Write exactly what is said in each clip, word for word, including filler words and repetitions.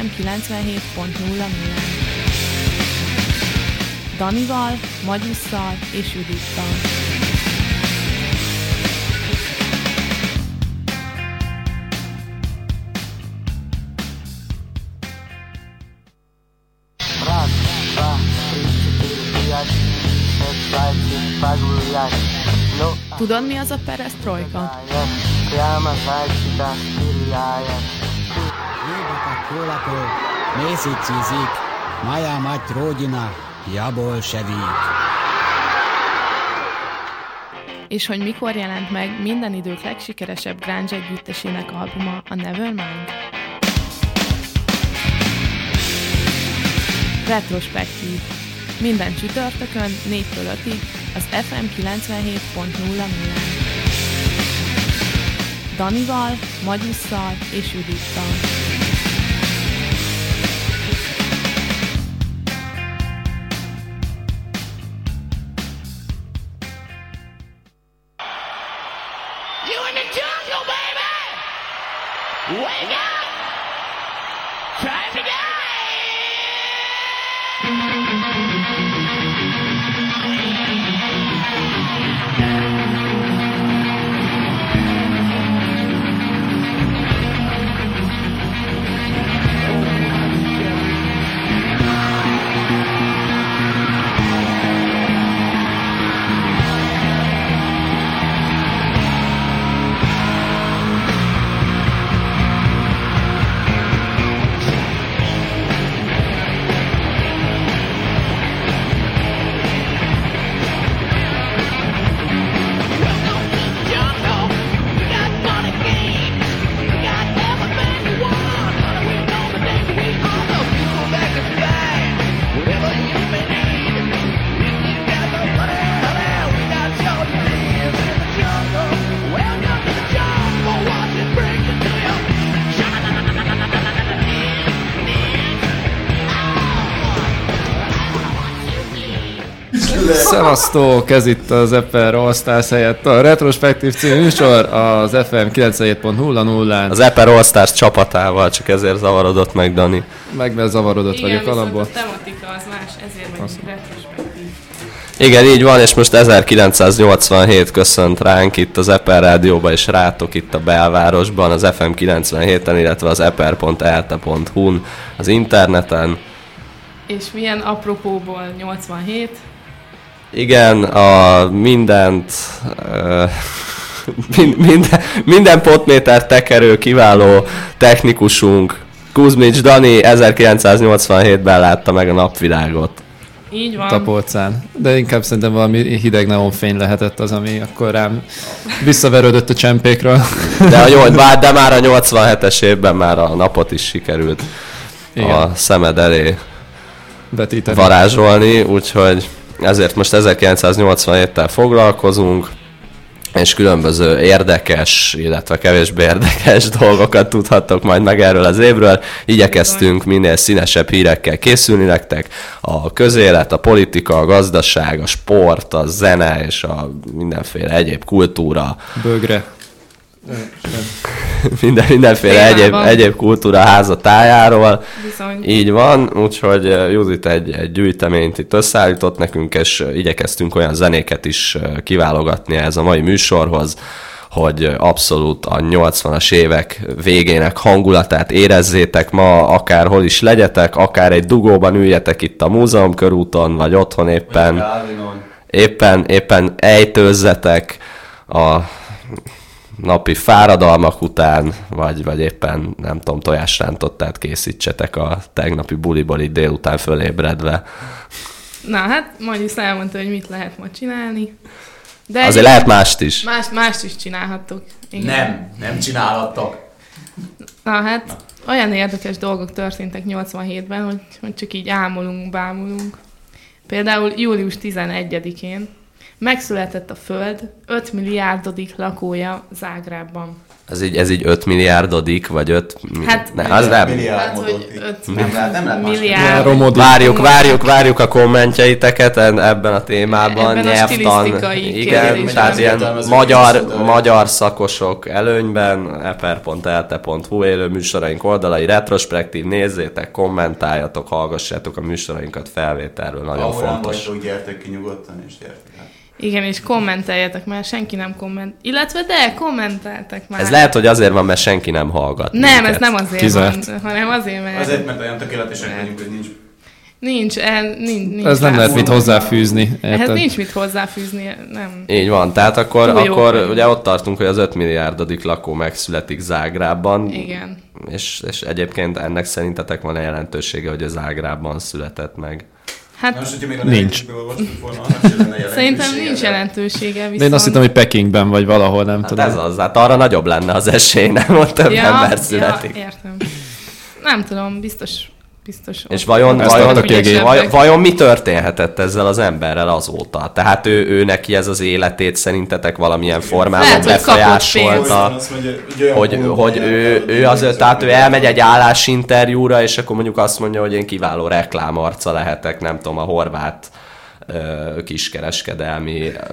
em kilencvenhét pont nulla nulla. Danival, Magyusszal és Judittal. Tudod, mi az a perestrojka? Moja mať rodina, ja bolsevik. És hogy mikor jelent meg minden idők legsikeresebb grunge együttesének albuma, a Nevermind? Retrospektív. Minden csütörtökön négytől ötig az ef em kilencvenhét pont nulla nulla. Danival, Magyusszal és Judittal. Wake up! Time to die! Szevasztok! Ez itt az Eper All Stars helyett a Retrospektív című műsor az ef em kilencvenhét pont nulla nullán. Az Eper All Stars csapatával, csak ezért zavarodott meg Dani. Meg mert zavarodott igen, vagyok alapból. Igen, viszont a tematika az más, ezért vagyunk retrospektív. Igen, így van, és most ezerkilencszáznyolcvanhét köszönt ránk itt az Eper Rádióban, és rátok itt a belvárosban, az ef em kilencvenhéten, illetve az eper pont e l t e pont hu n az interneten. És milyen apropóból nyolcvanhét? Igen, a mindent, uh, minden, minden potméter tekerő kiváló technikusunk, Kuzmics Dani ezerkilencszáznyolcvanhétben látta meg a napvilágot. Így van. Tapolcán. De inkább szerintem valami hideg neonfény lehetett az, ami akkor rám visszaverődött a csempékről. De, a nyolc, bár, de már a nyolcvanhetes évben már a napot is sikerült igen. a szemed elé vetíteni, varázsolni, úgyhogy ezért most ezerkilencszáznyolcvanhéttel foglalkozunk, és különböző érdekes, illetve kevésbé érdekes dolgokat tudhattok majd meg erről az évről. Igyekeztünk minél színesebb hírekkel készülni nektek. A közélet, a politika, a gazdaság, a sport, a zene és a mindenféle egyéb kultúra. Bögre. Minden, mindenféle egyéb, egyéb kultúra háza tájáról. Bizony. Így van, úgyhogy Judit egy, egy gyűjteményt itt összeállított nekünk, és igyekeztünk olyan zenéket is kiválogatni ez a mai műsorhoz, hogy abszolút a nyolcvanas évek végének hangulatát érezzétek ma, akárhol is legyetek, akár egy dugóban üljetek itt a múzeum körúton, vagy otthon éppen, éppen, éppen ejtőzzetek a napi fáradalmak után, vagy, vagy éppen, nem tudom, tojásrántottát készítsetek a tegnapi buliból így délután fölébredve. Na hát, majd is elmondta, hogy mit lehet ma csinálni. De azért lehet mást is. Más, mást is csinálhattok. Igen. Nem, nem csinálhattok. Na hát, olyan érdekes dolgok történtek nyolcvanhétben, hogy, hogy csak így ámulunk, bámulunk. Például július tizenegyedikén megszületett a Föld öt milliárdodik lakója Zágrábban. Ez így, ez így öt milliárdodik, vagy öt... Hát, ne, az nem. Hát, hogy öt Nem lehet, nem lehet milliárd. Várjuk, várjuk, várjuk a kommentjeiteket ebben a témában. Ebben a Nyelvtan, stilisztikai igen, kérdésben. tehát ilyen Értelmező magyar, készítő. magyar szakosok előnyben, eper pont e l t pont h u élő műsoraink oldalai, retrospektív, nézzétek, kommentáljatok, hallgassátok a műsorainkat felvételről, nagyon Ahol nem fontos. vagytok, gyertek ki nyugodtan, és gyertek. Igen, és kommenteljetek, mert senki nem komment. Illetve de, kommenteltek már. Ez lehet, hogy azért van, mert senki nem hallgat. Nem, minket. ez nem azért Kizárt. van, hanem azért, mert Azért, mert olyan tökéletesek vagyunk, hogy nincs. nincs, el, nincs, nincs Ez nem rá lehet mit szó. hozzáfűzni. Ehhez Érted? nincs mit hozzáfűzni, nem. Így van, tehát akkor, Túl jó akkor vagyunk. ugye ott tartunk, hogy az öt milliárdodik lakó megszületik Zágrában. Igen. És, és egyébként ennek szerintetek van-e jelentősége, hogy az Zágrában született meg? Hát Most, hogyha még a Nincs. nevetésből olvastuk volna, annak sem lenne jelentősége. szerintem nincs de- jelentősége, viszont... De én azt hittem, hogy Pekingben vagy valahol, nem Hát tudom. ez az, hát arra nagyobb lenne az esély, nem? Ott több ember születik. Ja, értem. Nem tudom, biztos... biztos És ott- vajon, Ezt vajon, adtak ügyesebbek. vajon, vajon mi történhetett ezzel az emberrel azóta? Tehát ő, ő neki ez az életét szerintetek valamilyen formában Lehet, hogy kapott befolyásolta? Azt mondja, hogy olyan Hogy, pólóban hogy járt ő, el, ő azért, az tehát ő öt elmegy egy milliárd. állásinterjúra, és akkor mondjuk azt mondja, hogy én kiváló reklámarca lehetek, nem tudom, a horvát ö, kiskereskedelmi ö,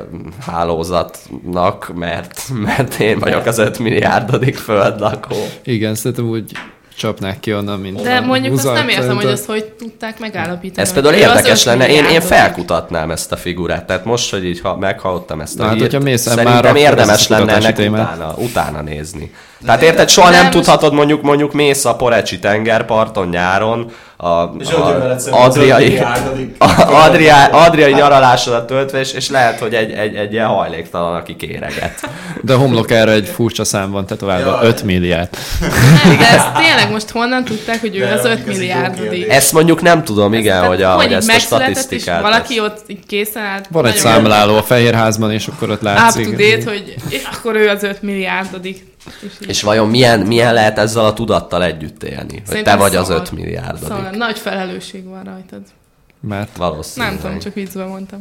hálózatnak, mert, mert én vagyok az öt milliárdodik földlakó. Igen, szerintem úgy csapnák ki onnan, mint De a mondjuk azt nem húzat, értem, hogy szerintem. ezt hogy tudták megállapítani. Ez például hogy ő az érdekes öt lenne, én, én milliárdodik. felkutatnám ezt a figurát, tehát most, hogy így ha meghallottam ezt a Na hát, hírt, hogyha mész el szerintem már, akkor érdemes ez a lenne kutatási ennek témát. utána, utána nézni. Tehát érted, soha nem Nem, tudhatod, mondjuk mondjuk mész a Porecsi tengerparton nyáron, a, És ott jön veled a szemben az öt adriai, milliárdodik. a adriai, adriai nyaralásodat töltve, és, és lehet, hogy egy, egy, egy ilyen hajléktalan, aki kéreget. De a homlokára egy furcsa szám van tetoválva, Jaj. öt milliárd. Nem, de ezt tényleg most honnan tudták, hogy ő De az ez öt egy jó milliárdodik? kérdés. Ezt mondjuk nem tudom, igen, Tehát hogy, a, hogy így ezt a megszületett, statisztikát. És valaki ott így készen állt. Van egy nagyon számláló a Fehérházban, és akkor ott Up látszik. to date, hogy és akkor ő az öt milliárdodik. És, így- És vajon milyen, milyen lehet ezzel a tudattal együtt élni? Hogy te Szerintem vagy az szar. öt milliárdodik. Szóval nagy felelősség van rajtad. Mert Valószínűleg. Nem tudom, csak viccben mondtam.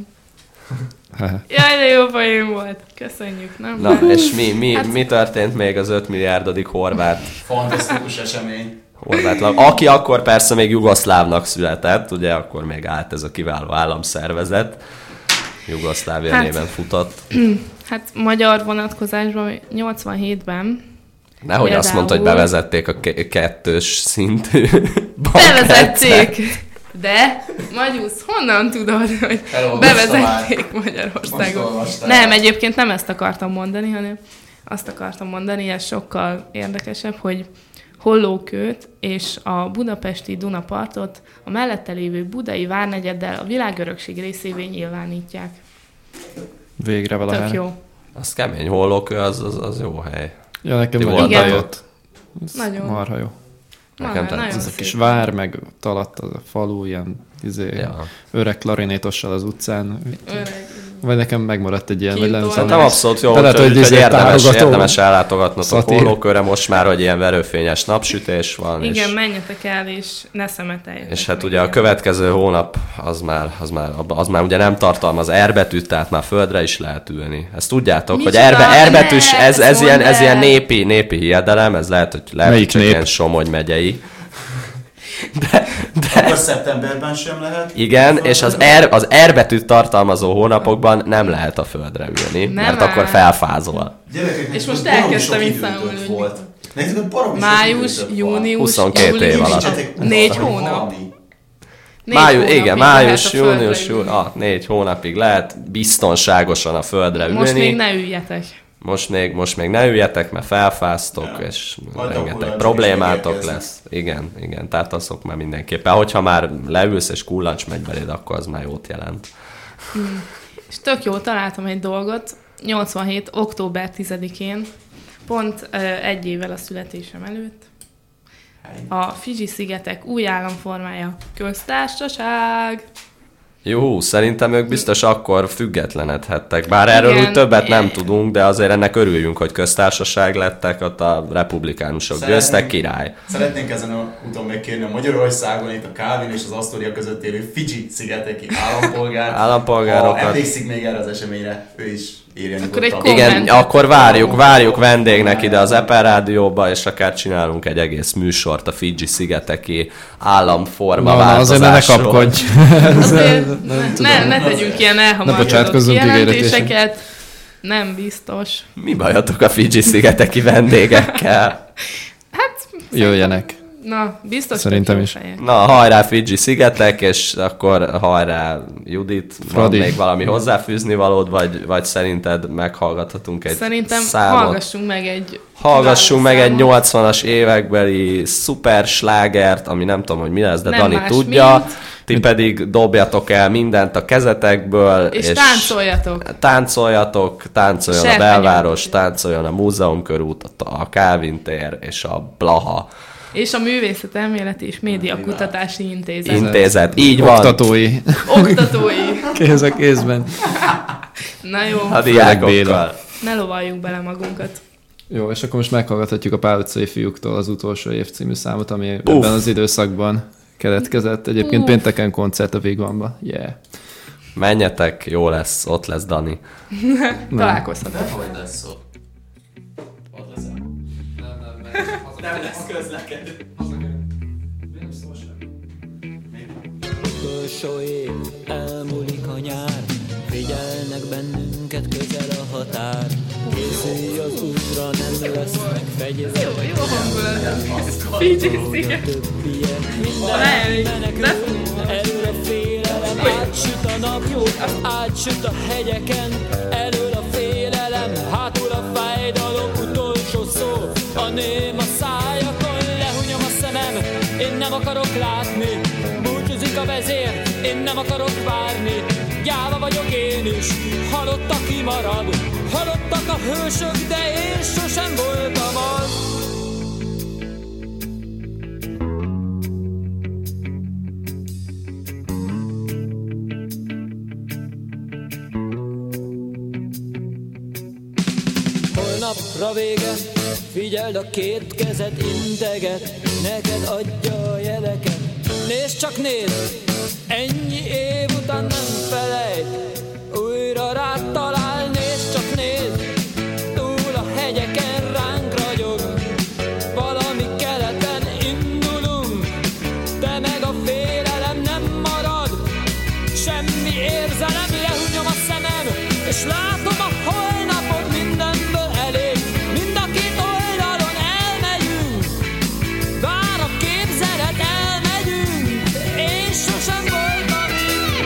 Haha. Jaj, de jó poén volt. Köszönjük, nem? Na, és mi, mi, Hát- mi történt még az öt milliárdodik horvát, Fantasztikus esemény. horvát lap, aki akkor persze még jugoszlávnak született, ugye akkor még állt ez a kiváló államszervezet, Jugoszlávia Hát- néven futott. Hát magyar vonatkozásban nyolcvanhétben Nehogy azt Például- mondta, hogy bevezették a ke- kettős szintű bevezették. De, Magyusz, honnan tudod, hogy Elolvastam bevezették Most Magyarországon? olvastál. Nem, egyébként nem ezt akartam mondani, hanem azt akartam mondani, ez sokkal érdekesebb, hogy Hollókőt és a budapesti Dunapartot a mellette lévő budai várnegyeddel a világörökség részévé nyilvánítják. végre Tök valahára. jó. Az kemény hollókő, az, az, az jó hely. Ja, nekem Ti nagyon voltatok? bejött. Ez Nagyon. marha jó. Nekem Na, tetszett. nagyon Ez a szép. kis vár, meg talatt az a falu, ilyen izé, Ja. öreg klarinétossal az utcán. Öreg. Vagy nekem megmaradt egy ilyen, vagy nem Kintól. tudom. Szerintem abszolút jó, De lehet, hogy, hogy hogy izé érdemes, támogató. érdemes ellátogatnotok Szatír. hollókőre most már, hogy ilyen verőfényes napsütés van. Igen, és... menjetek el, és ne szemeteljetek. És hát meg ugye a ilyen. következő hónap az már, az már, az már ugye nem tartalmaz R betűt, tehát már földre is lehet ülni. Ezt tudjátok, hogy Micsoda? R, R betűs, Ne, ez, ez, ezt ilyen, mondd ez ilyen el. népi, népi hiedelem, ez lehet, hogy lehet, hogy Melyik csak nép? ilyen Somogy megyei. Akkor szeptemberben sem lehet. Igen, és az R, az R betűt tartalmazó hónapokban nem lehet a földre ülni, Nem mert áll. akkor felfázol. Gyerekeknek És most baromi elkezdtem sok így időtök számolni, hogy volt. Nektek baromi sok Május, időtök van. június, huszonkettő július, év alatt. Nincsetek négy valami. hónap. Négy Május, hónapig igen, lehet május, a földre június, ülni. június, ah, négy hónapig lehet biztonságosan a földre ülni. Most még ne üljetek. Most még, most még ne üljetek, mert felfáztok, Ja. és Majd a rengeteg kullancsok problémátok is lesz. Igen, igen, tehát azok már mindenképpen. Hogyha már leülsz és kullancs megy beléd, akkor az már jót jelent. És tök jó, találtam egy dolgot. nyolcvanhét. október tizedikén, pont ö, egy évvel a születésem előtt, a Fidzsi-szigetek új államformája, köztársaság. Jó, szerintem ők biztos akkor függetlenedhettek. Bár erről Igen. úgy többet nem tudunk, de azért ennek örüljünk, hogy köztársaság lettek, ott a republikánusok győztek, király. Szeretnénk ezen a úton megkérni a Magyarországon itt a Calvin és az Astoria között élő Fidzsi-szigeteki állampolgár. Állampolgárokat. Ha emlékszik még erre az eseményre, ő is írja Akkor egy nyugodtan. Igen, kommentet. akkor várjuk, várjuk vendégnek ide az Eper Rádióba, és akár csinálunk egy egész műsort a Fidzsi-szigeteki államforma Na, na, azért ne, ne változásról. kapkodj. Azért nem ne, tudom. ne, ne tegyünk ilyen Ne elhamarkodott bocsátkozzunk kijelentéseket. Nem biztos. Mi bajotok a Fidzsi-szigeteki vendégekkel? Hát, Jöjjenek. na, biztos Szerintem tök jó is. fejek. Na, hajrá Fidzsi-szigetek, és akkor hajrá Judit. Fradi. Van még valami hozzáfűzni valód, vagy, vagy szerinted meghallgathatunk egy Szerintem számot? hallgassunk meg egy... Hallgassunk meg egy számot. nyolcvanas évekbeli szuper slágert, ami nem tudom, hogy mi lesz, de Nem Dani más, tudja. mint- Ti pedig dobjatok el mindent a kezetekből. És, és táncoljatok. Táncoljatok, táncoljon a Serpenyő. belváros, táncoljon a múzeumkörút, a Calvin tér és a Blaha És a Művészetelméleti és Médiakutatási Intézet. intézet. Így van. Oktatói. Oktatói. Kéz a kézben. Na jó, A diákokkal. ne lovaljuk bele magunkat. Jó, és akkor most meghallgathatjuk a Pál utcai fiúktól az utolsó év című számot, ami Uff. ebben az időszakban keletkezett. Egyébként pénteken koncert a Wigwamban. Yeah. Menjetek, jó lesz, ott lesz Dani. Találkozhatok. Hogy lesz szó? Utolsó év, elmúlik a nyár, figyelnek bennünket közel a határ. Készülj az útra, nem lesznek fegyverek. Jó hangulat. Fidzsi-sziget. Többiek Ne, minden de- menekül, előre félelem, átsüt a nap, átsüt a hegyeken, elől a félelem, hátul a fájdalom, utolsó szó, a ném a szájakon, lehunyom a szemem, én nem akarok látni, búcsúzik a vezér, én nem akarok várni, gyáva vagyok én is, halott aki marad, halottak a hősök, de én sosem voltam az. Holnapra vége, figyeld a két kezed integet, neked adja a jeleket. Nézd csak nézd, ennyi év után nem felejt, újra rád talál, nézd csak nézd, túl a hegyeken ránk ragyog, valami keleten indulunk, de meg a félelem nem marad, semmi érzelem, lehunyom a szemem, és látom a holnapot, mindenből elég, mind a két oldalon elmegyünk, vár a képzelet, elmegyünk, én sosem voltam így.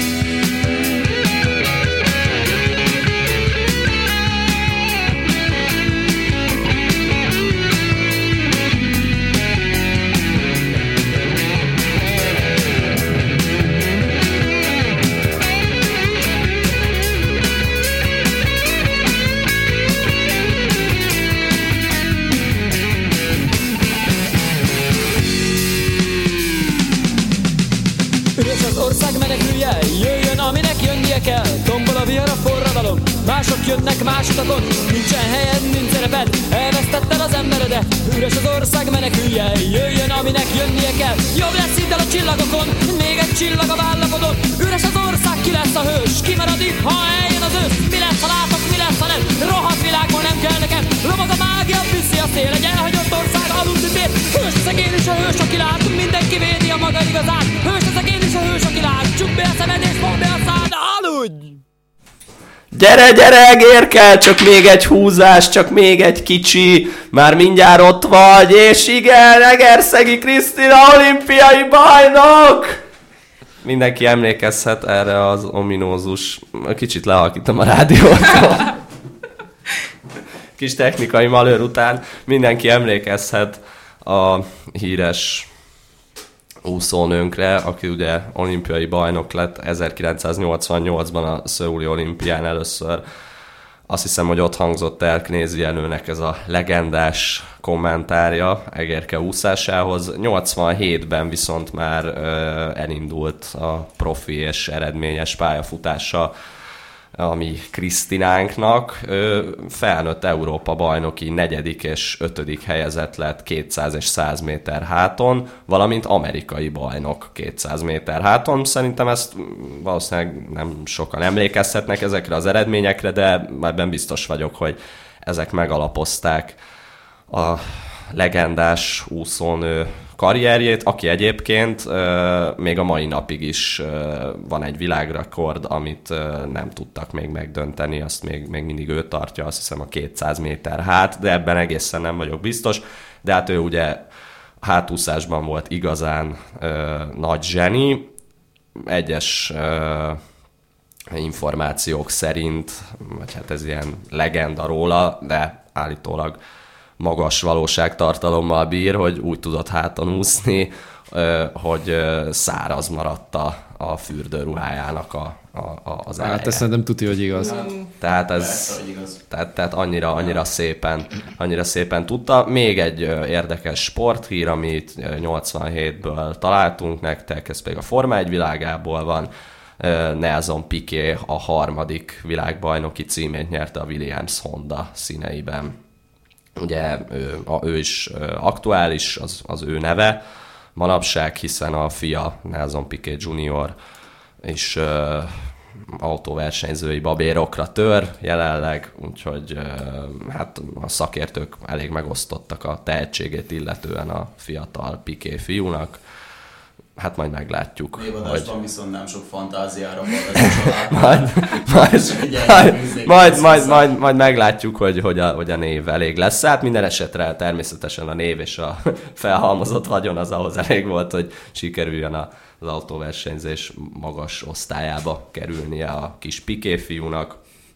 Üres az ország menekülje, jöjjön aminek jönnie kell. Tombol a vihar, a forradalom, mások jönnek más utakon. Nincsen helyed, nincs szereped, elvesztetted az emberedet. Üres az ország menekülje, jöjjön aminek jönnie kell. Jobb lesz itt el a csillagokon, még egy csillag a vállapodon. Üres az ország, ki lesz a hős, ki marad itt, ha eljön az ősz. Mi lesz, ha látok, mi lesz, ha nem, rohadt világban nem kell neked. Lobog a mágia, viszi a szél, egy elhagyott ország aludni tér. Hős leszek én is a hős, aki lát, mindenki védi a maga igazát. Hős leszek én is a hős, aki lát, csukd be a szemed és fogd be a szád, aludj! Gyere, gyere, egérkel, csak még egy húzás, csak még egy kicsi, már mindjárt ott vagy, és igen, Egerszegi Krisztina olimpiai bajnok! Mindenki emlékezhet erre az ominózus, kicsit lehalkítom a rádiót. Kis technikai malőr után mindenki emlékezhet a híres úszónőnkre, aki ugye olimpiai bajnok lett ezerkilencszáznyolcvannyolcban a szöuli olimpián először Azt hiszem, hogy ott hangzott el Knézi Jenőnek ez a legendás kommentárja Egerke úszásához. nyolcvanhétben viszont már ö, elindult a profi és eredményes pályafutása a mi Krisztinánknak. Ö, felnőtt Európa bajnoki negyedik és ötödik helyezett lett kétszáz és száz méter háton, valamint amerikai bajnok kétszáz méter háton. Szerintem ezt valószínűleg nem sokan emlékezhetnek ezekre az eredményekre, de ebben biztos vagyok, hogy ezek megalapozták a legendás úszónő karrierjét, aki egyébként euh, még a mai napig is euh, van egy világrekord, amit euh, nem tudtak még megdönteni, azt még, még mindig ő tartja, azt hiszem a kétszáz méter hát, de ebben egészen nem vagyok biztos, de hát ő ugye hátúszásban volt igazán euh, nagy zseni, egyes euh, információk szerint, vagy hát ez ilyen legenda róla, de állítólag magas valóságtartalommal bír, hogy úgy tudott háton úszni, hogy száraz maradt a, a fürdőruhájának a, a, a, az eleje. Hát ezt szerintem tuti, hogy igaz. Tehát ez tehát, tehát annyira, annyira, szépen, annyira szépen tudta. Még egy érdekes sporthír, amit nyolcvanhétből találtunk nektek, ez pedig a Forma egy világából van. Nelson Piquet a harmadik világbajnoki címét nyerte a Williams Honda színeiben. Ugye ő, a, ő is aktuális, az, az ő neve manapság, hiszen a fia Nelson Piquet junior is ö, autóversenyzői babérokra tör jelenleg, úgyhogy ö, hát a szakértők elég megosztottak a tehetségét illetően a fiatal Piquet fiúnak. Hát majd meglátjuk. Névadásban hogy... viszont nem sok fantáziára van ez a majd, majd, majd, majd, majd, majd meglátjuk, hogy, hogy, a, hogy a név elég lesz. Hát minden esetre természetesen a név és a felhalmozott vagyon az ahhoz elég volt, hogy sikerüljön az autóversenyzés magas osztályába kerülnie a kis Piquet fiúnak.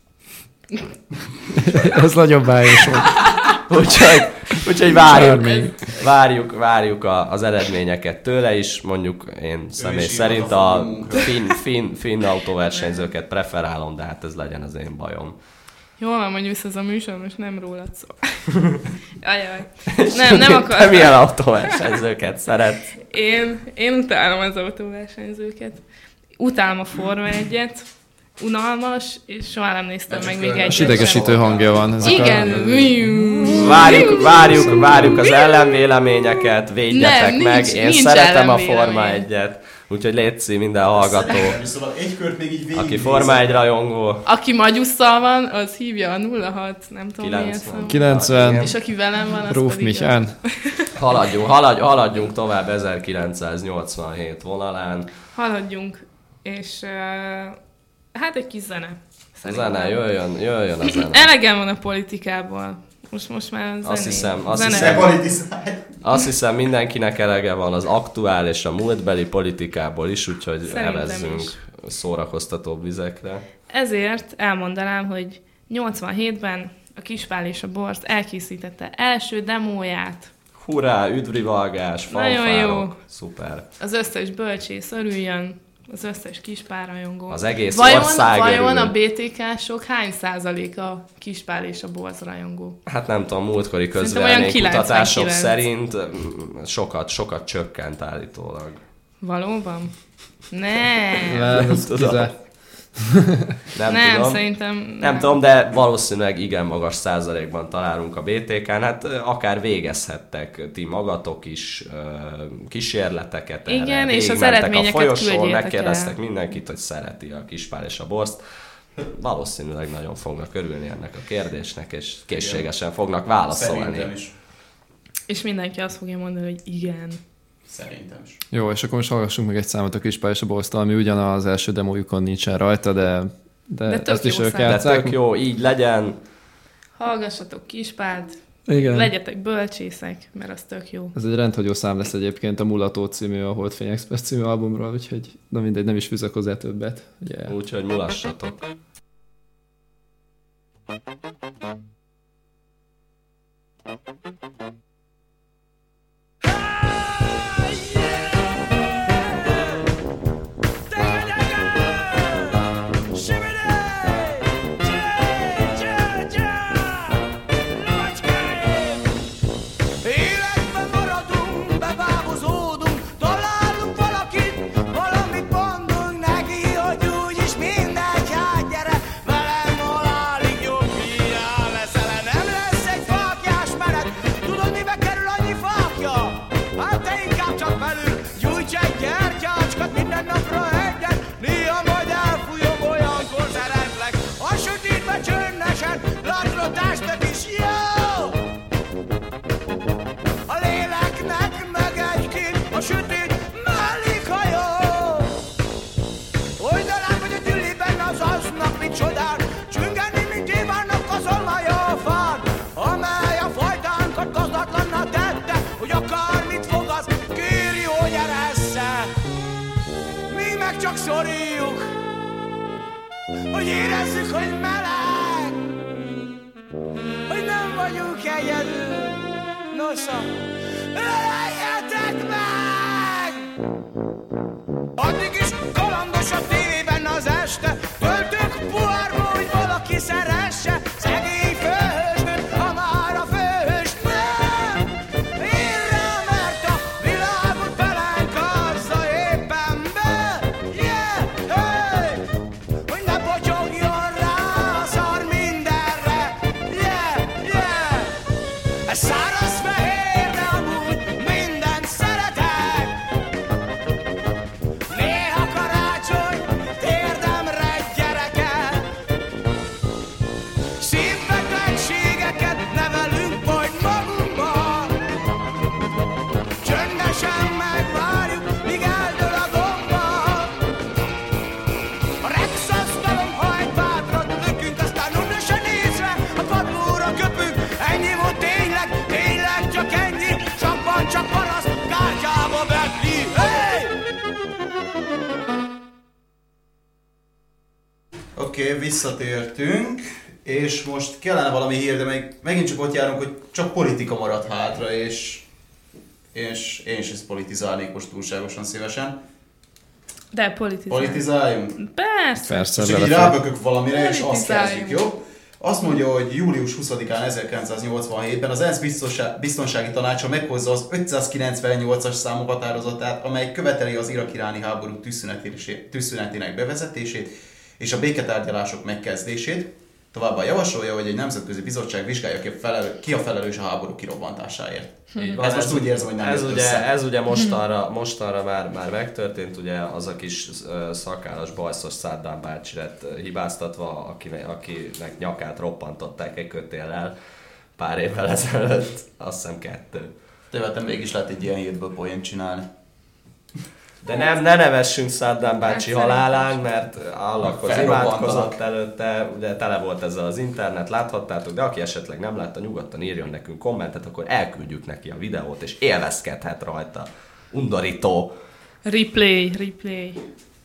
Ez nagyon bájos volt. Úgyhogy, úgyhogy várjuk, várjuk, várjuk a, az eredményeket tőle is, mondjuk én személy szerint a, a finn, finn, finn autóversenyzőket preferálom, de hát ez legyen az én bajom. Jól van, mondjuk vissza ez a műsor, most nem rólad szól. Ajaj. Nem, nem akartam. Te milyen autóversenyzőket szeretsz? Én, én utálom az autóversenyzőket. Utálom a Forma egyet. Unalmas, és soha nem néztem meg még egy. Idegesítő hangja van. Igen. A... Várjuk, várjuk, várjuk az ellenvéleményeket, védjetek nem, meg. Nincs, Én nincs szeretem a Forma egyet, úgyhogy létszi minden hallgató. Szóval egy kört még így végig. Aki Forma egy rajongó. Aki magyusszal van, az hívja a nulla hat, nem tudom milyen szám. kilencven. És aki velem van, az Rúf Michán. Haladjunk, haladj, haladjunk tovább ezerkilencszáznyolcvanhét vonalán. Haladjunk, és... Uh... Hát egy kis zene. Szerintem. Zene, jöjjön, jöjjön a zene. Elegem van a politikából. Most, most már zené. Azt hiszem, azt, zene. hiszem, azt hiszem mindenkinek elege van az aktuál és a múltbeli politikából is, úgyhogy szerintem evezzünk is szórakoztatóbb vizekre. Ezért elmondanám, hogy nyolcvanhétben a Kispál és a Borz elkészítette első demóját. Hurrá, üdvrivalgás, fanfárok. Szuper. Az összes bölcsész örüljön. Az összes Kispál-rajongó. Az egész vajon, ország Vajon örül. a bé té ká-sok hány százalék a Kispál és a Borz rajongó? Hát nem tudom, múltkori közvéleménykutatások szerint sokat, sokat csökkent állítólag. Valóban? Nem. Nem, nem tudom. Nem, nem tudom. szerintem nem. Nem tudom, de valószínűleg igen magas százalékban találunk a bé té kán. Hát akár végezhettek ti magatok is kísérleteket erre. Igen, és az eredményeket a folyosón, el. megkérdeztek mindenkit, hogy szereti a Kispál és a Borzt. Valószínűleg nagyon fognak örülni ennek a kérdésnek, és készségesen fognak válaszolni. Szerintem is. És mindenki azt fogja mondani, hogy igen. Szerintem is. Jó, és akkor most hallgassunk meg egy számot a Kispál és a Borztól, ami ugyan az első demójukon nincsen rajta, de, de, de ezt is ők de játsszák. tök jó, így legyen. Hallgassatok Kispált, igen. Legyetek bölcsészek, mert az tök jó. Ez egy rendhagyó szám lesz egyébként a Mulató című, a Holdfény Express című albumról, úgyhogy na mindegy, nem is fűzök hozzá többet. Yeah. Úgyhogy mulassatok. Yeah. csak szorítjuk, hogy érezzük, hogy meleg, hogy nem vagyunk egyedül. Nosza, öleljetek meg! Addig is kalandos a tévében az este, töltünk puhárba, hogy valaki szeresse. Szegény főhősnőt, ha már a főhős nem ér rá, mert a világot belenkazza éppen be. Yeah, hey! Hogy ne potyogjon rá a szar mindenre. Yeah, yeah! Ez száraz fehér, de amúgy mindent szeretek. Néha karácsony, térdemre gyerekek. Szívbetegségeket nevelünk majd magunkban. Csöndesen megvárjuk, míg eldől a gomba. A rexasztalom hajt bátrat lökünk, aztán unnosan nézve a padlóra köpünk. Ennyi volt tényleg, tényleg csak ennyi. Sakban csak paraszt, kártyába betli. Hey! Oké, okay, visszatértünk, és most kellene valami hír, de még megint csak ott járunk, hogy csak politika maradt hátra, és, és én is ezt politizálnék most túlságosan szívesen. De politizálunk. Politizáljunk? Persze. Persze, Csak így belefér. rábökök valamire, és azt Politizáljunk. kezdjük, jó? Azt mondja, hogy július huszadikán ezerkilencszáznyolcvanhétben az ENSZ biztonság, biztonsági tanácsa meghozza az ötszázkilencvennyolcas számú határozatát, amely követeli az irak-iráni háború tűzszünetésé- tűzszünetének bevezetését és a béketárgyalások megkezdését. Továbbá javasolja, hogy egy nemzetközi bizottság vizsgálja ki a, felelő, ki a felelős a háború kirobbantásáért. Így van, Ez most úgy érzem, hogy nem ez jött ugye, össze. ez ugye mostanra, mostanra már, már megtörtént, ugye az a kis ö, szakállas, bajszos Saddam bácsi lett ö, hibáztatva, akinek, akinek nyakát roppantották egy kötéllel pár évvel ezelőtt, azt hiszem kettő. Tévedtem, mégis lehet egy ilyen hírből poént csinálni. De nem, ne nevessünk Saddam bácsi Hát halálán, mert allakhoz Felrobbantanak. imádkozott előtte, ugye tele volt ezzel az internet, láthattátok, de aki esetleg nem látta, nyugodtan írjon nekünk kommentet, akkor elküldjük neki a videót, és élvezkedhet rajta. Undorító. Replay, replay.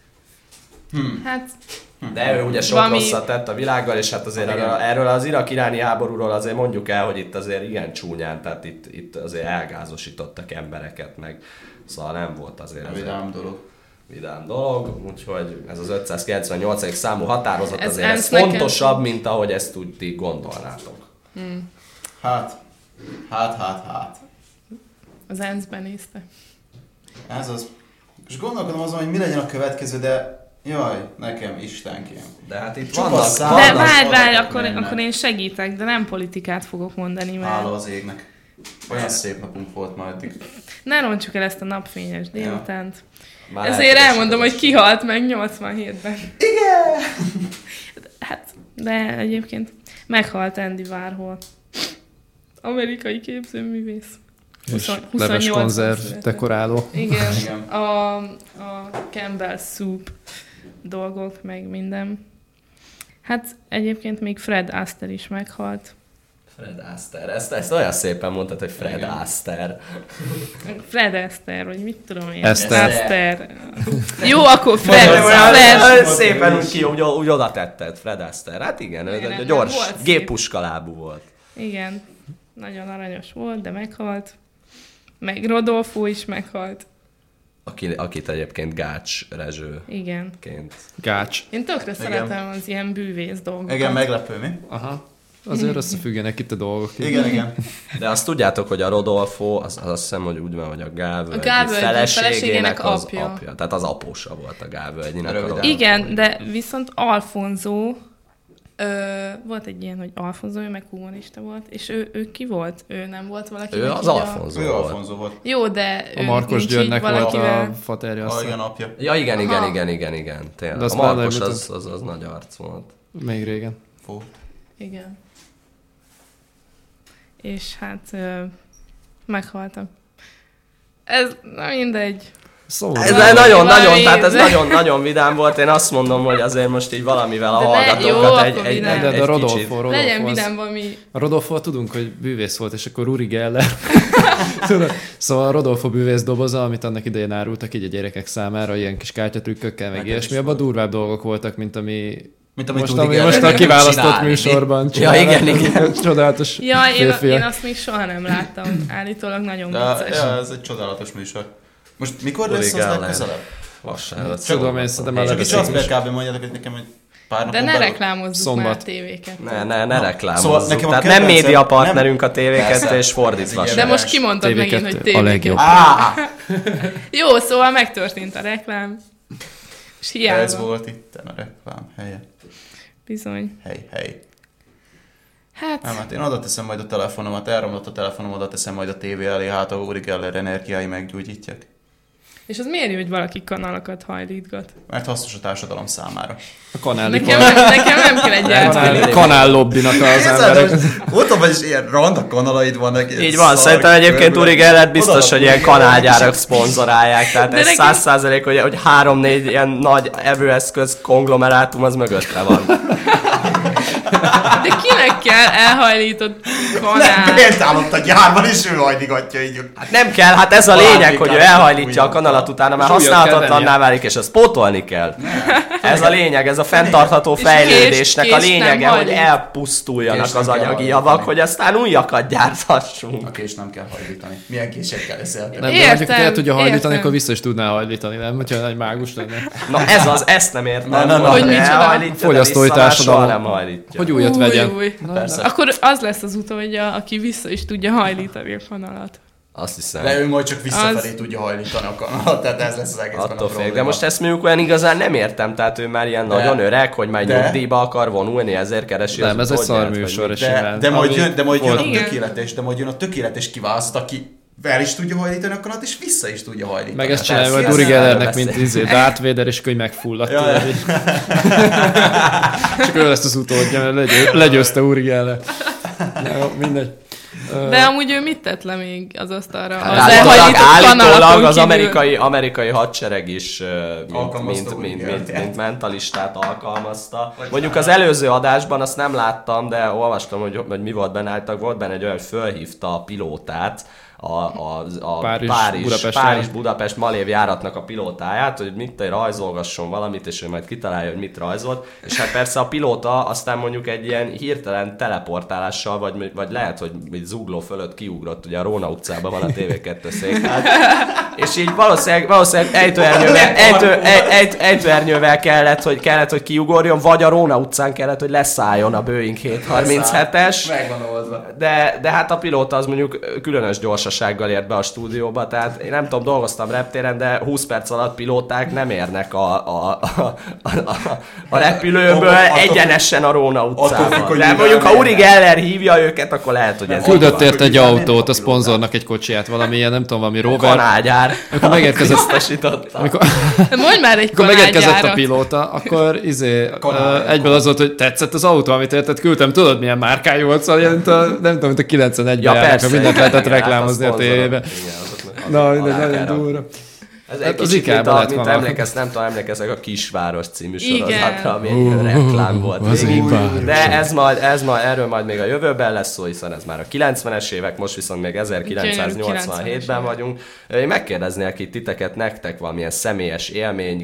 Hmm. Hát, De ő ugye sok Valami- rosszat tett a világgal, és hát azért Igen. erről, erről az irak-iráni háborúról azért mondjuk el, hogy itt azért igen csúnyán, tehát itt, itt azért elgázosítottak embereket, meg szóval nem volt azért ez Vidám dolog. vidám dolog, úgyhogy ez az ötszázkilencvennyolcadik számú határozat Ez azért ez ENSZ neked- fontosabb, mint ahogy ezt úgy ti gondolnátok. Hát, hát, hát, hát. az é en es-ben nézte. Ez az. És gondolkodom azon, hogy mi legyen a következő, de jaj, nekem Istenkém. De hát itt Csupa vannak, szám. De vannak várj, várj, adatok akkor, mennek. akkor én segítek, de nem politikát fogok mondani, mert Hála az égnek. Olyan szép napunk volt ma eddig. ne rontsuk el ezt a napfényes délutánt. már Ezért lehet, elmondom, hogy kihalt meg nyolcvanhétben. Igen! Hát, de egyébként meghalt Andy Warhol. Amerikai képzőművész. És huszon- leves huszonnyolcban konzerv született. dekoráló. Igen, Igen. a, a Campbell Soup dolgok, meg minden. Hát egyébként még Fred Astaire is meghalt. Fred Astaire, ezt, ezt olyan szépen mondtad, hogy Fred Igen. Astaire. Fred Astaire, vagy mit tudom én. Eszter. Astaire. Jó, akkor Fred. Mondom, olyan- Fred. olyan szépen úgy, ki, úgy, úgy oda tetted, Fred Astaire. Hát igen, ő Igen, egy nem gyors, volt szép. géppuskalábú volt. Igen, nagyon aranyos volt, de meghalt. Meg Rodolfo is meghalt. Aki, akit egyébként Gács Rezsőként. Igen. Gács. Én tökre szeretem az ilyen bűvész dolgokat. Igen, meglepő, mi? Aha. Azért összefüggenek itt a dolgok. Igen, igen. De azt tudjátok, hogy a Rodolfo, az, az azt hiszem, hogy úgy van, hogy a Gálvölgyi A Gálvölgyi feleségének feleségének az apja. apja. Tehát az apósa volt a Gálvölgyinek. Röviden. A Rodolfo. Igen, de viszont Alfonso, ö, volt egy ilyen, hogy Alfonso, ő meg kommunista volt, és ő, ő ki volt? Ő nem volt valaki? Ő az Alfonso Ő volt. Alfonso volt. Jó, de A ő Markos nincs így Györgynek volt valakivel. a faterja. Ah, azt igen, hiszem. apja. Ja, igen, igen, Aha. igen, igen, igen. Tényleg. De A azt már Markos nem az, az, az nagy arc volt. Még régen. Fú. Igen. És hát ö, meghaltam. Ez na mindegy. Szóval. Ez Valami, nagyon-nagyon, valami, tehát ez de- nagyon-nagyon vidám volt. Én azt mondom, hogy azért most így valamivel a De ne- hallgatókat jó, egy, akkor egy, vidám. egy, De, de egy Rodolfo, kicsit. Rodolfo, Legyen az- vidám valami. A Rodolfo tudunk, hogy bűvész volt, és akkor Uri Geller Szóval a Rodolfo bűvész doboza, amit annak idején árultak így a gyerekek számára, ilyen kis kártyatrükkökkel, meg ilyesmi, abban durvább dolgok voltak, mint ami Mint amit most, Udi ami most a kiválasztott csinálni. műsorban Ja, igen, igen. Csodálatos Ja, én, férfiak. én azt még soha nem láttam. Állítólag nagyon De, vicces. ja, ez egy csodálatos műsor. Most mikor lesz az Uri Geller. legközelebb? Vasárnap. Tudom, én szerintem már Csak egy lebeszéltünk. Jasper kb. Mondjátok, hogy nekem egy pár De napon ne belül- reklámozzuk Szombat. már a tévéket. Ne, ne, ne reklámozzuk. Szóval nekem a Tehát nem kedvencem- média partnerünk nem- a tévéket, Persze. és fordítva Ez sem. De igen. most kimondtad Tévé megint, hogy kettő, tévéket. a legjobb. Á, Jó, szóval megtörtént a reklám. És ez hiába. volt itt a reklám helye. Bizony. Hely, hely. Hát, Nem, hát én oda teszem majd a telefonomat, elromlott a telefonom, oda teszem majd a tévé elé, hát a Uri Geller energiái meggyógyítják. és az miért jó, hogy valaki kanalakat hajlítgat? Mert hasznos a társadalom számára. A kanál Nekem, nem, nekem nem kell egy eltűnni. kanál, kanál lobbinak az emberek. Ott vagy is ilyen randa kanalaid vannak. ilyen Így van, szar szerintem egyébként körbe. Uri Gellert biztos, Oda hogy ilyen Uri Geller kanálgyárak szponzorálják, tehát De ez nekem- száz százalék, hogy, hogy három-négy ilyen nagy evőeszköz konglomerátum az mögötte van. De kinek kell elhajlított Nem, kanál? például ott a gyárban is ő hajdigatja így. Hát nem kell, hát ez a lényeg, hogy ő elhajlítja a kanalat, utána már És újat kell használhatatlanná vennie. válik, és azt pótolni kell. Ez a lényeg, ez a fenntartható És fejlődésnek kés- a kés nem lényege, hogy hajlít. elpusztuljanak Kés nem az kell anyagi hajlítani. javak, hogy aztán újakat gyárthassunk. A kés nem kell hajlítani. Milyen késekkel eszel? Nem, de Értem, mondjuk, hogy el tudja hajlítani, értem. akkor vissza is tudná hajlítani, nem? Hogyha egy mágus lenne. Na ez az, ezt nem értem. Na, na, na. Hogy micsoda? elhajlítja, de Fogyasztói vissza már társadalom. soha nem hajlítja. Hogy újat Új, vegyen. új. Persze. Akkor az lesz az utódja, aki vissza is tudja hajlítani a kanalat. Azt hiszem. De ő majd csak visszafelé Az- tudja hajlítani a kanalat, tehát ez lesz az egészben a Attól fél. probléma. De most ezt mondjuk olyan igazán nem értem, tehát ő már ilyen De- nagyon öreg, hogy már de- nyugdíjba akar vonulni, ezért keresi Nem, az ez egy utódját, szar vagy műsor, mi. és De, simán. de majd Ami jön, de majd jön a volt. tökéletes, de majd jön a tökéletes kiválasztott, aki el is tudja hajlítani a kanalat, és vissza is tudja hajlítani. Meg ezt Tehát csinálja ez- majd Uri erről Gellernek, mint beszélünk. izé, Darth Vader, és akkor így megfulladt. Ja, tudod, ja. így. Csak ő lesz az utódja, mert legyő, legyőzte Uri Geller. Na, jó, mindegy. Ö, De amúgy ő mit tett le még az asztalra? Az Állítólag, elhajlított állítólag kanalakon az kívül. amerikai, amerikai hadsereg is uh, mint, Alkalmazta mint, Uri mint, Gellert. mint, mint mentalistát alkalmazta. Mondjuk az előző adásban azt nem láttam, de olvastam, hogy, hogy mi volt benne, állítólag volt benne egy olyan, hogy fölhívta a pilótát, a, a, a Párizs, Párizs, Budapest Párizs, jár. Budapest Malév járatnak a pilótáját, hogy mit te rajzolgasson valamit, és ő majd kitalálja, hogy mit rajzolt. És hát persze a pilóta aztán mondjuk egy ilyen hirtelen teleportálással, vagy, vagy lehet, hogy egy zugló fölött kiugrott, ugye a Róna utcában van a té vé kettő székház. És így valószínűleg, valószínűleg ejtőernyővel, ejtő, ej, ej, ejtőernyővel kellett, hogy, kellett, hogy kiugorjon, vagy a Róna utcán kellett, hogy leszálljon a Boeing hétszázharminchetes. Megvan oldva. De, de hát a pilóta az mondjuk különös gyorsasággal ért be a stúdióba, tehát én nem tudom, dolgoztam reptéren, de húsz perc alatt pilóták nem érnek a, a, a, a, a, a repülőből Attól- egyenesen a Róna attól függ, utcába. hogy De mivel mondjuk ha Uri mérnek. Geller hívja őket, akkor lehet, hogy ez Küldött érte egy Hogy autót, a a szponzornak egy kocsiját, valami ilyen, nem tudom, valami Rover. kanálgyár. Amikor megérkezett, Biztosította. amikor, De mondj már egy amikor megérkezett a kanálgyárat. pilóta, akkor izé, Kanál. uh, egyből az volt, hogy tetszett az autó, amit érted, küldtem, tudod milyen márkájú volt, szóval ilyen, mint a, nem tudom, mint a kilencvenegyben Ja, járnak, persze. ha mindent igen, lehetett igen, reklámozni hát a szponzorok. tévében. Igen, azoknak- Na, mindegy, alá kell nagyon rakni. durva. Ez Hát egy az kicsit, mint, IKEA-ban a, lett mint volna. emlékez, nem tudom, emlékezek a Kisváros című Igen. sorozatra, ami egy reklám volt. az végig. én városom. De ez majd, ez majd, erről majd még a jövőben lesz szó, hiszen ez már a kilencvenes évek, most viszont még ezerkilencszáznyolcvanhétben vagyunk. Én megkérdeznék itt titeket, nektek valamilyen személyes élmény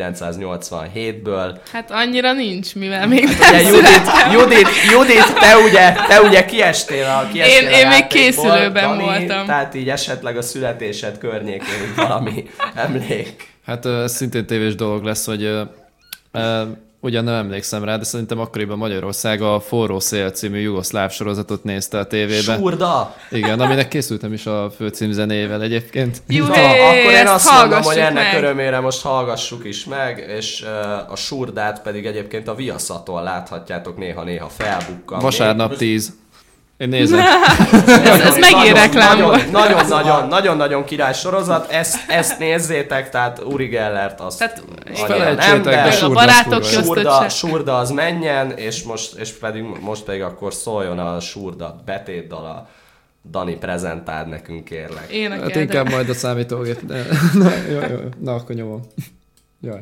ezerkilencszáznyolcvanhétből. Hát annyira nincs, mivel még Ugye nem Judit, születtem. Judit, Judit, te ugye, te ugye kiestél a kiestél Én- a én még játékból, készülőben Dani, voltam. Tehát így esetleg a születésed környékén valami emlék. Hát ö, ez szintén tévés dolog lesz, hogy ö, ö, ugyan nem emlékszem rá, de szerintem akkoriban Magyarország a Forró szél című jugoszláv sorozatot nézte a tévében. Surda! Igen, aminek készültem is a főcímzenével egyébként. Juhé, Na, akkor én ezt azt mondom, hogy hallgassuk ennek meg. örömére most hallgassuk is meg, és uh, a Surdát pedig egyébként a Viaszaton láthatjátok néha-néha felbukkan. Vasárnap tíz. Én nézem. Ez, ez megint reklám volt. Nagyon-nagyon, nagyon-nagyon király sorozat, ezt, ezt nézzétek, tehát Uri Gellert azt Tehát annyira felejtsétek, de de a Surda barátok az kurva jó. között Surda, se. Surda az menjen, és most, és pedig, most pedig akkor szóljon a Surda betétdala. Dani, prezentáld nekünk, kérlek. Hát Énekel, inkább majd a számítógép. Na, na, jó, jó, na akkor nyomom. Jaj.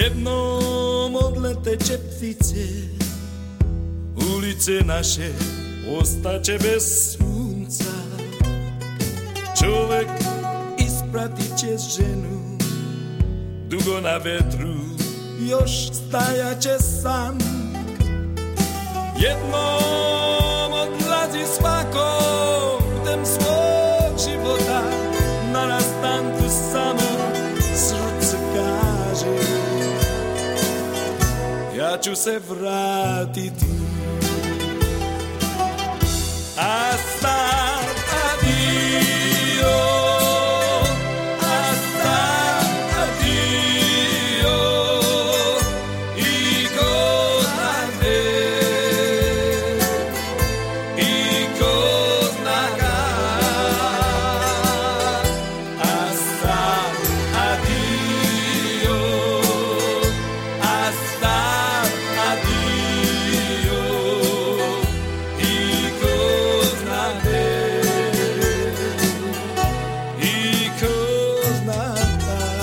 Jednou odletete ptice, ulice naše ostače bez slunca. Čovek ispratiće ženu, dugo na vetru još stajaće sam. Jednom odlazi svako putem svog života, na rastanku samo srce kaže ja ću se vratiti. A sad adio, a sad adio, i ko zna gde, i ko zna kad. A sad adio, a sad adio, i ko zna gde, i ko zna kad.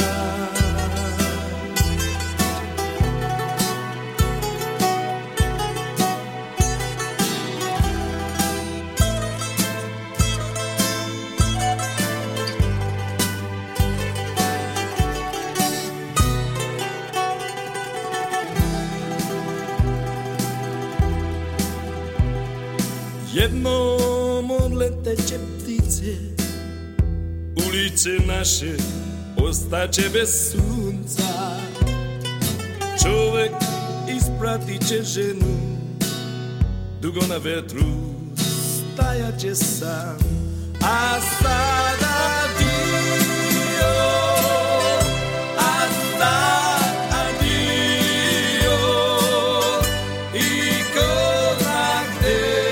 Jednom odleteće ptice, ulice naše ostaće bez sunca. Čovek ispratiće ženu, dugo na vetru stajaće sam. A sada adio, a sad adio, i ko zna gde,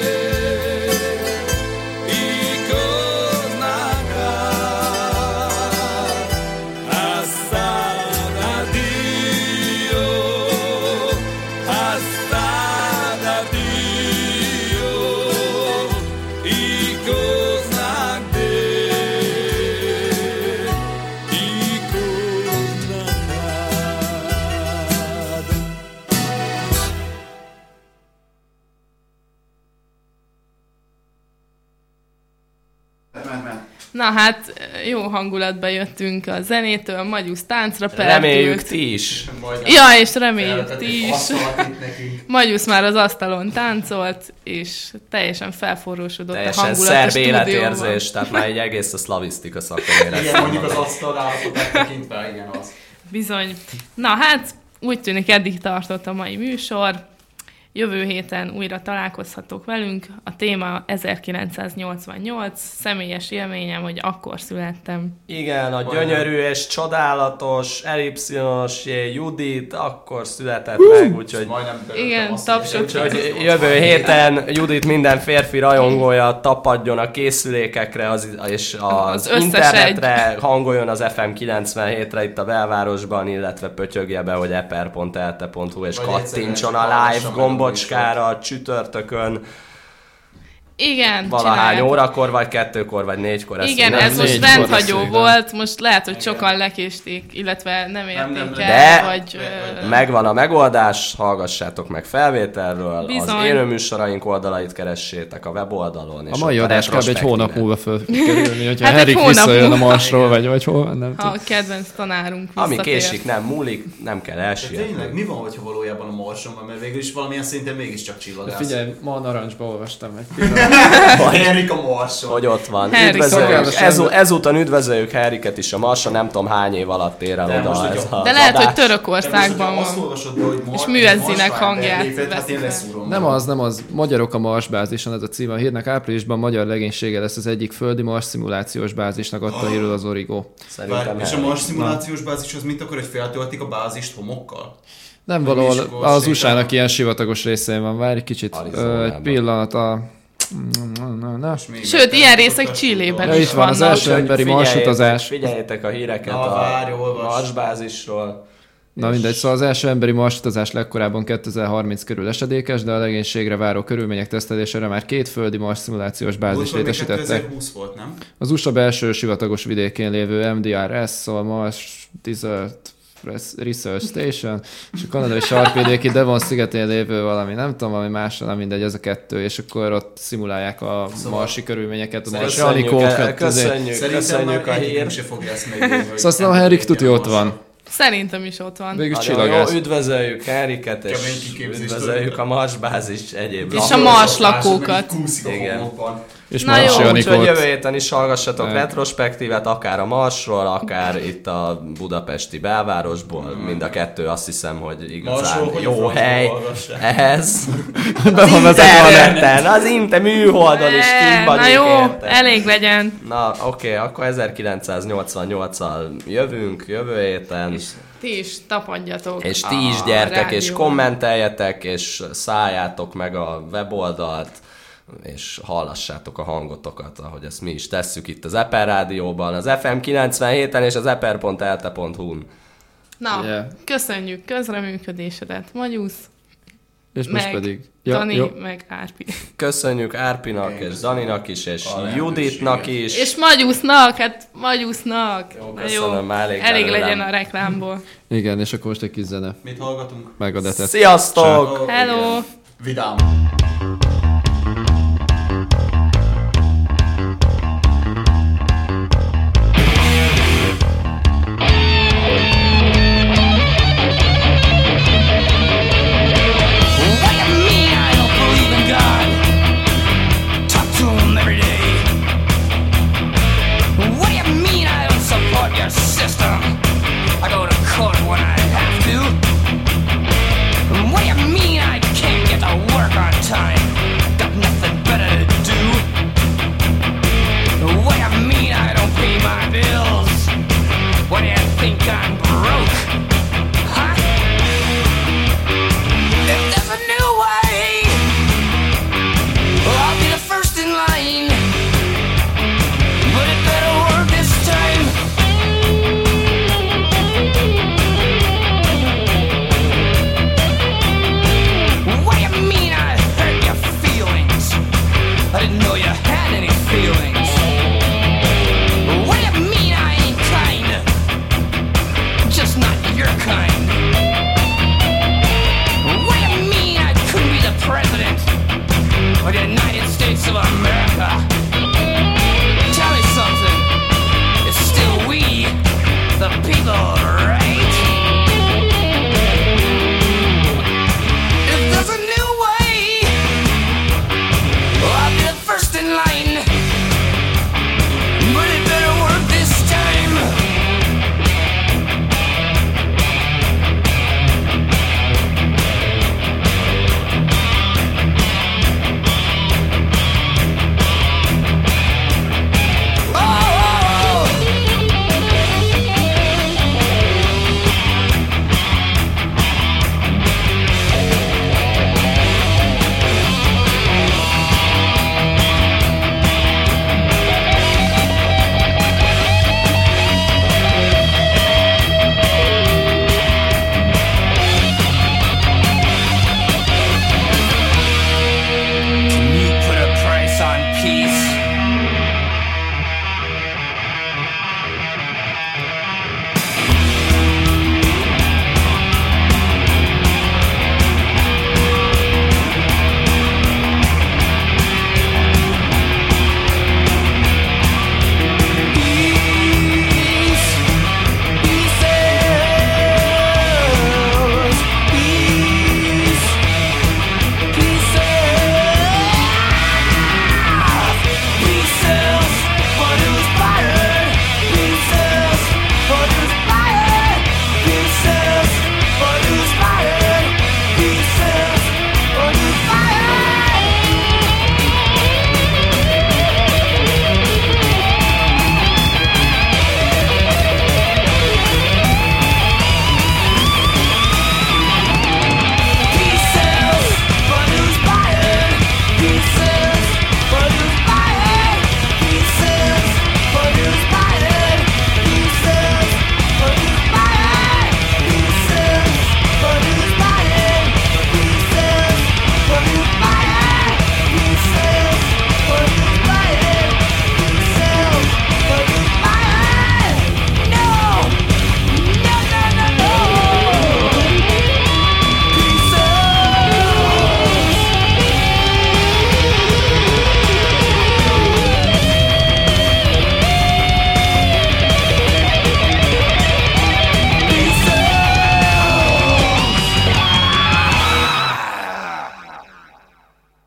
i ko zna kad. A sad adio, a sad adio, i ko zna gde, i ko zna kad. Na hát, jó hangulatba jöttünk a zenétől, Magyusz táncra Reméljük perdült. ti is. Ja, és reméljük ti is. Asztalat itt nekünk. Magyusz már az asztalon táncolt, és teljesen felforrósodott a Teljesen hangulat a szerb stúdióban. életérzés, tehát már egy egész a szlavisztika szakon Igen, éreztem. mondjuk az asztal állapotát tekintve, igen az. Bizony. Na hát, úgy tűnik eddig tartott a mai műsor. Jövő héten újra találkozhatok velünk. A téma ezerkilencszáznyolcvannyolc. Személyes élményem, hogy akkor születtem. Igen, a gyönyörű és csodálatos, elipszilonos Judit akkor született meg, úgyhogy... Majdnem Igen, tapsot. Úgyhogy jövő héten Judit minden férfi rajongója tapadjon a készülékekre az, és az, Az összes internetre, hangoljon az ef em kilencvenhétre itt a belvárosban, illetve pötyögje be, hogy eper pont elte pont hu és Vagy kattintson a egyszerűen live hallgassa meg a gombocskára csütörtökön, Igen, valahány csináljátok. órakor, vagy kettőkor, vagy négykor. ezt Igen, nem ez most négykor rendhagyó lesz, volt, most lehet, hogy sokan lekésték, illetve nem érték nem, el, de- vagy... ö, Megvan a megoldás, hallgassátok meg felvételről, Bizony. az élőműsoraink oldalait keressétek a weboldalon. És A mai ott adás kb. egy retrospektíven. hónap múlva föl kerülni, hogyha Hát egy Henrik hónap visszajön a múlva. Marsról, vagy, vagy hol, nem Ha tudom. a kedvenc tanárunk Ami visszatér. késik, nem múlik, nem kell De elsietni. tényleg, mi van, hogyha valójában a Marson van, mert végül is valamilyen szinten mégiscsak De csillagász. figyelj, ma a Narancsba olvastam egy pillanat. Henrik a Marson. Hogy ott van. Henrik Üdvözöljük, szokás. ez, ezúton üdvözöljük Henriket is a Marson, nem tudom hány év alatt ér el De oda most, ez hogyha- az De lehet, hogy adás. Törökországban Azt van. olvasod be, hogy Mar- És műezzinek Marsvárber hangját lépett, hát én veszik leszúrom. Nem magam. az, nem az. Magyarok a Mars bázison, ez a címe a hírnek. Áprilisban magyar legénysége lesz az egyik földi Mars szimulációs bázisnak, adta hírul az Origo. Szerintem Várj, és a Henrik. Mars szimulációs bázis az mit akar, hogy feltöltik a bázist homokkal? Nem Vagy valahol, Miskolc az sétál. u es á-nak ilyen sivatagos részén van. Várj egy kicsit, Arizonában. ö, egy pillanat a... Na, na. És még Sőt, egy- ilyen részek Chilében Ja, is itt van az vannak. első emberi Figyeljetek- marsutazás. Figyeljétek a híreket Na, a várj, olvasd. Marsbázisról. Na mindegy, szóval az első emberi marsutazás legkorábban kétezer-harminc körül esedékes, de a legénységre váró körülmények tesztelésére már két földi Mars szimulációs bázis Volt, még létesítettek. kétezer-húsz volt, nem? Az u es á belső sivatagos vidékén lévő em dé er es, szóval Mars Desert Research Station, és a kanadai sarkvidéki Devon szigetén lévő valami, nem tudom, valami másra, nem mindegy, ez a kettő, és akkor ott szimulálják a Szóval marsi körülményeket, a marsi Köszönjük, anikókat. köszönjük, Szerintem köszönjük a már hír. egyikünk se fogja ezt megélni. Szóval azt mondom, Henrik tuti ott van. Szerintem is ott van. Végül Nagyon jó, csillagász. üdvözöljük Henriket, és Kemény kiképzést üdvözöljük tőle. a Marsbázis egyéb És a lakókat. Mars lakókat. Kúszik a Igen. homokban. És Na marsi jó, Úgyhogy anikót. jövő héten is hallgassatok Ne. retrospektívet, akár a Marsról, akár itt a budapesti belvárosból. Mind a kettő azt hiszem, hogy igazán Marsról, hogy a jó francba hely hallgassák. ehhez. Be Az van vezetve a net. interneten, az inte műholdon is Eh, kint Na vagyunk, jó, érted? elég legyen. Na oké, akkor ezerkilencszáznyolcvannyolccal jövünk jövő héten. Ti is tapadjatok. És ti a is gyertek, és rádióban. kommenteljetek, és szálljátok meg a weboldalt, és hallassátok a hangotokat, ahogy ezt mi is tesszük itt az Eper Rádióban, az ef em kilencvenhéten és az eper pont elte pont hu-n. Na, Yeah. köszönjük közreműködésedet, Magyusz, És most meg pedig. Dani, jó. meg Árpi. Köszönjük Árpinak és Daninak is, és Juditnak is. És Magyusznak, hát Magyusznak. Jó, Na köszönöm, már elég elég belőlem. legyen a reklámból. Igen, és akkor most egy kis zene. Mit hallgatunk? Meg a detet. Sziasztok! Hello! Vidám.